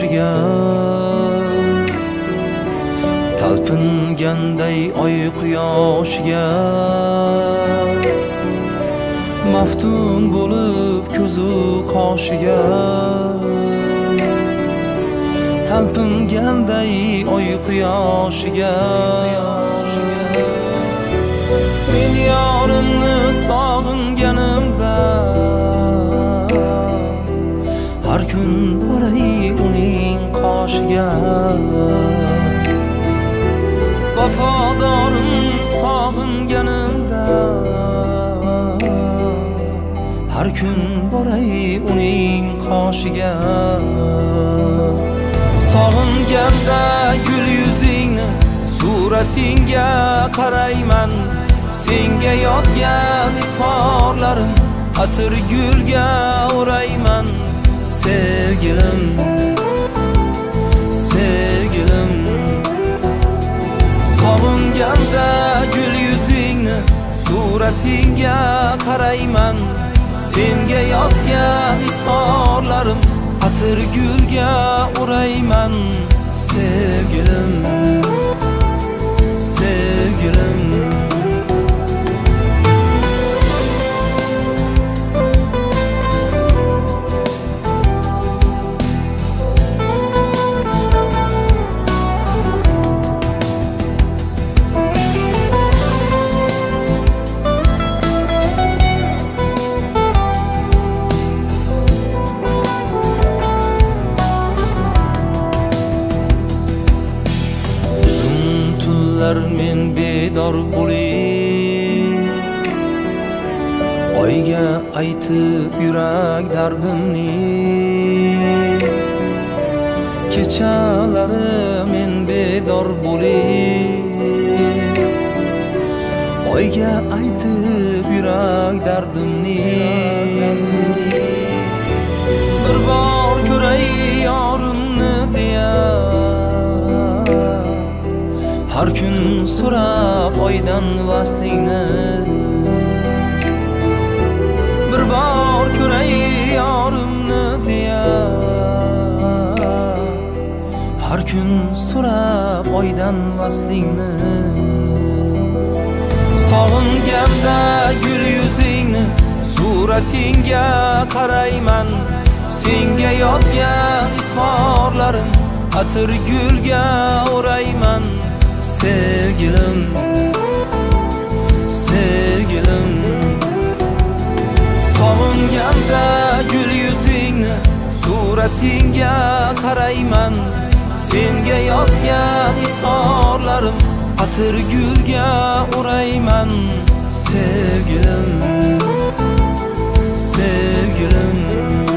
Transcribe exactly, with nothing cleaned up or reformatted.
qoshiga talpinganday oy quyoshiga maftun bo'lib ko'zu qoshiga talpinganday oy quyoshiga men yorimni sog'inganimda har kun boray uning qoshiga vafodorim sog'inganimda har kun boray uning qoshiga sog'inganda gul yuzingni suratingga qarayman senga yozgan izhorlarim atir gulga o'rayman sevgilim sevgilim sog'inganda gul yuzingni suratingga qarayman senga yozgan izhorlarim atir gulga o'rayman sevgilim sevgilim men bedor bo'lib oyga aytib yurak dardimni kechalari men bedor bo'lib oyga aytib yurak dardimni bir bor ko'ray yorimni deya har kun so'rab oydan vaslingni bir bor ko'ray yorimni deya har kun so'rab oydan vaslingni sog'inganda gul yuzingni suratingga qarayman senga yozgan izhorlarim atir gulga o'rayman sevgilim sevgilim sog'inganda gul yuzingni suratingga qarayman senga yozgan izhorlarim atir gulga o'rayman sevgilim sevgilim